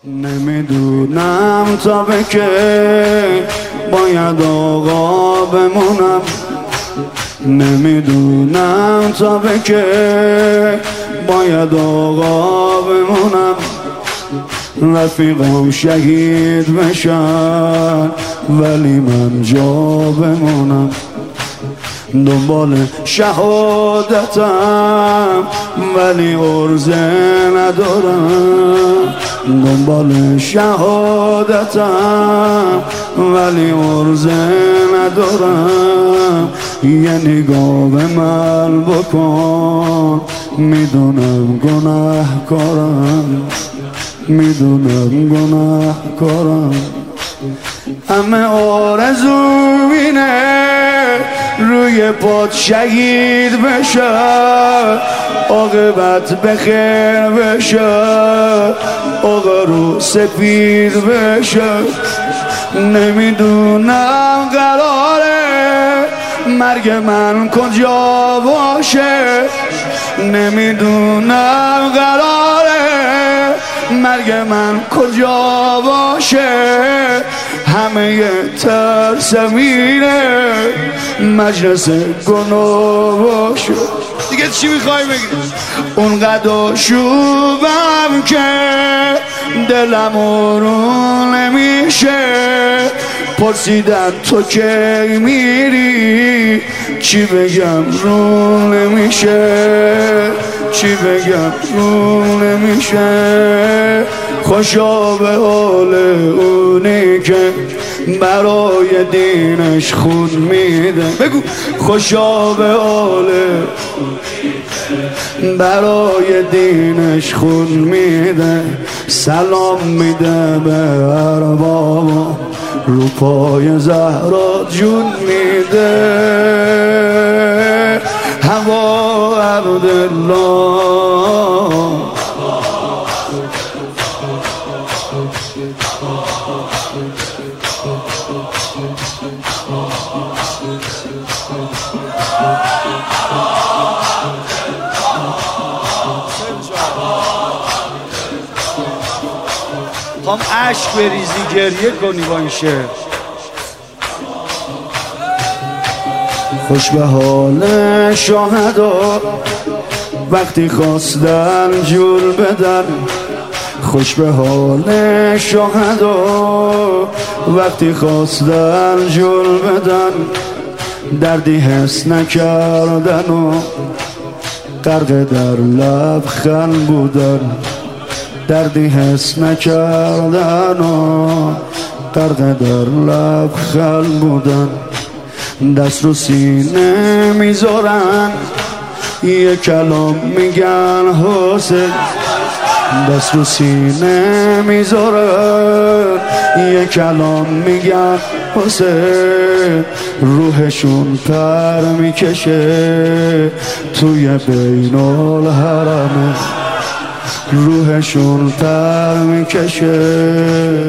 نمیدونم تا به که باید آقا بمونم، نمیدونم تا به که باید آقا بمونم. رفیقم شهید بشن ولی من جا بمونم. دنبال شهادتم ولی عرضه ندارم، دنبال شهادتم ولی عرضه ندارم. یه نگاه به من بکن، میدونم گناهکارم، میدونم گناهکارم. همه آرزو اینه روی پات شهید بشه، عاقبت به خیر بشه، آقا رو سفید بشه. نمیدونم قراره مرگ من کجا باشه، نمیدونم قراره مرگ من کجا باشه. همه ترس میره مجلس گناه باشه. دیگه چی میخوای بگی؟ اونقدر شوبم که دلم آروم نمیشه. پرسیدن تو که میری، چی بگم رو نمیشه، چی بگم رو نمیشه. خوشا به حال اونی که برای دینش خون میده. بگو خوشا به حال برای دینش خون میده. سلام میده به اربابا، رو پای زهرا جون میده. هوا عبدالله هم عشق بریزی گریه کنی با این شعر. خوش به حال شهدا وقتی خواستن جول بدن، خوش به حال شهدا وقتی خواستن جول بدن. دردی حس نکردن و غرق در لبخند بودن، دردی حس نکردن و غرق در لبخند بودن. دست رو سینه میذارن یه کلام میگن حسین، دست رو سینه میذارن یه کلام میگن حسین. روحشون پر میکشه توی بین الحرمه، روحشون پر میکشه.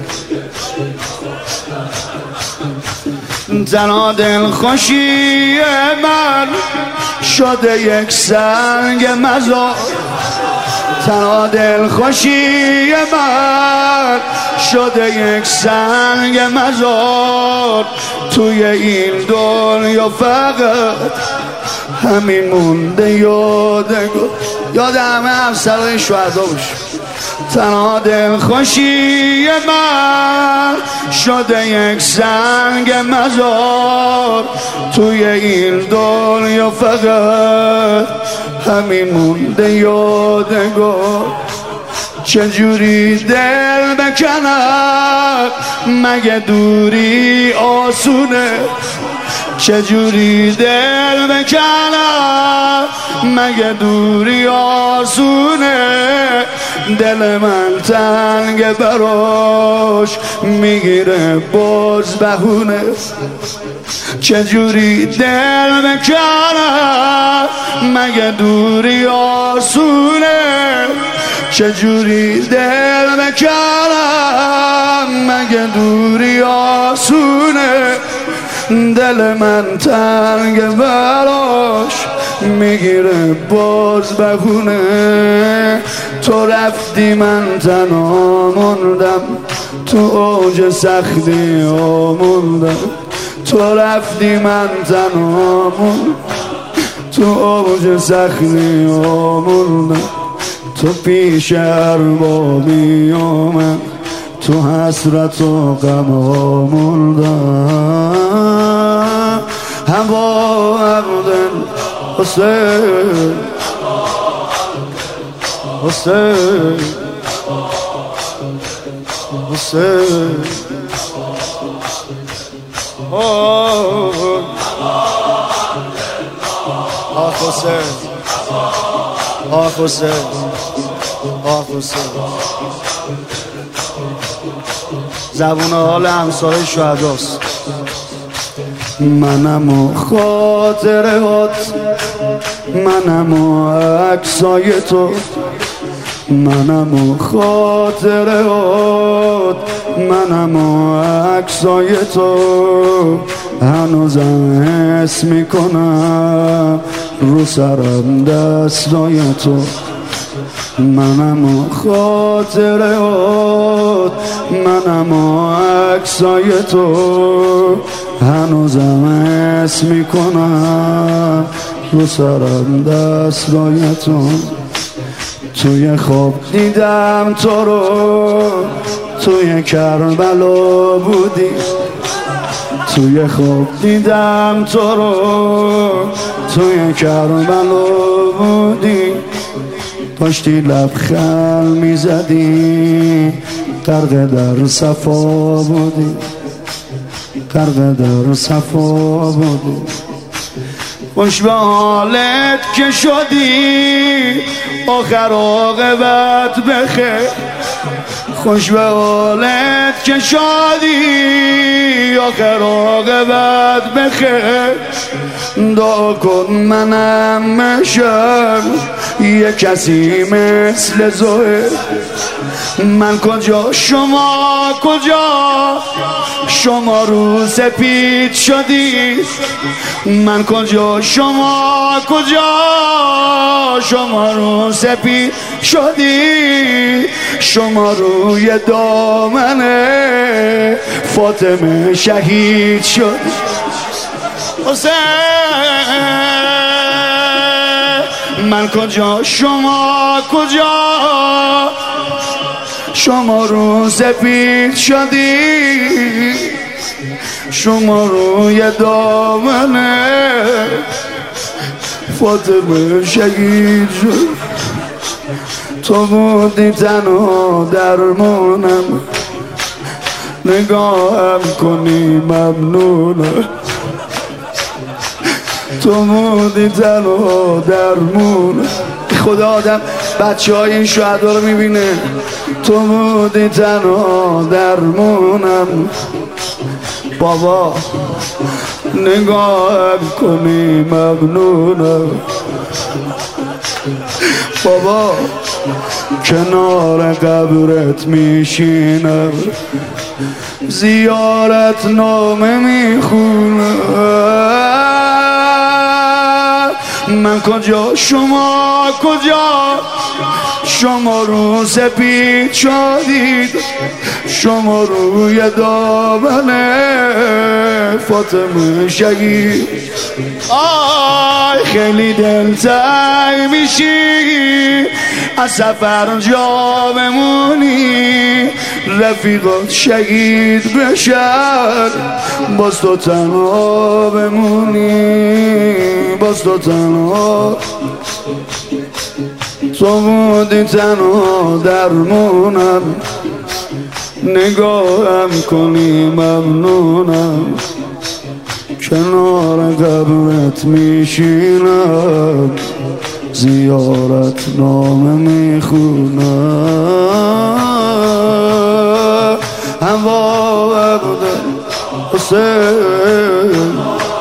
تنها دلخوشی من شده یک سنگ مزار، تنها دلخوشی من شده یک سنگ مزار. توی این دنیا فقط همین مونده یاد همه افسرهای شهدا باشه. تنها دلخوشی من شده یک سنگ مزار. توی این دنیا فقط همین مونده یادگار. چجوری دل بکنم مگه دوری آسونه، چجوری دل بکنم مگه دوری آسونه. دل من تنگ براش میگیره باز بهونه. چجوری دل بکنم مگه دوری آسونه، چجوری دل بکنم مگه دوری آسونه. دل من تنگ براش میگیره باز بخونه. تو رفتی من تنها موندم، تو اوج سختی موندم. تو رفتی من تنها موندم، تو اوج سختی موندم. تو پیش اربابی من تو حسرت و غم موندم. هوا عبدالحسین حسین حسین حسین حسین حسین. زبون حال همسایه شهداست. منم و خاطرات، منم و عکسای تو، منم و خاطرات، منم و عکسای تو. هنوزم حس میکنم رو سرم دستای تو. منم و خاطرات، منم و عکسای تو. هنوزم حس میکنم رو سرم دستای تو. توی خواب دیدم تو رو، توی کربلا بودی. توی خواب دیدم تو رو، توی کربلا بودی. داشتی لبخند میزدی، غرق در صفا بودی، غرق در صفا بودی. خوش به حالت که شدی، آخر عاقبت بخیر. خوش به حالت که شدی، آخر عاقبت بخیر. دعا کن منم مشم یه کسی مثل زهر. من کجا شما کجا، شما رو سپید شدی. من کجا شما کجا، شما رو سپید شدی. شما روی دامنه فاطمه شهید شد. حسین من کجا شما کجا، شما رو سپید شدی. شما روی دامنه فاطمه شهید شد. تو بودی تنها درمونم، نگاهم کنی ممنونم. تو بودی تنها درمونم. خدا آدم بچه های این شهدا رو میبینه. تو بودی تنها درمونم. بابا نگاهم کنی ممنونم. بابا کنار قبرت میشینم، زیارت نامه میخونم. من کجا شما کجا، شما رو سپید شدید. شما روی دامنه فاطمه شهید. آی خیلی دلتنگ میشی از سفر جا بمونی. رفیقات شهید بشن باز تو تنها بمونی، باز تو تنها. تو بودی تنها درمونم، نگاهم کنی ممنونم. کنار قبرت میشینم، زیارت نامه میخونم. هوا عبدالحسین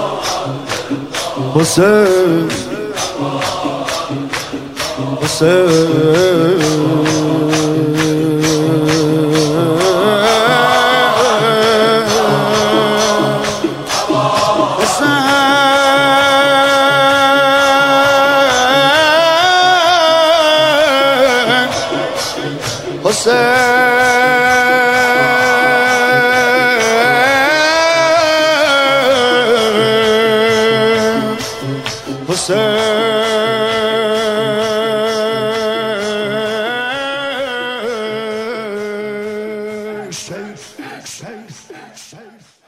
حسین حسین. safe.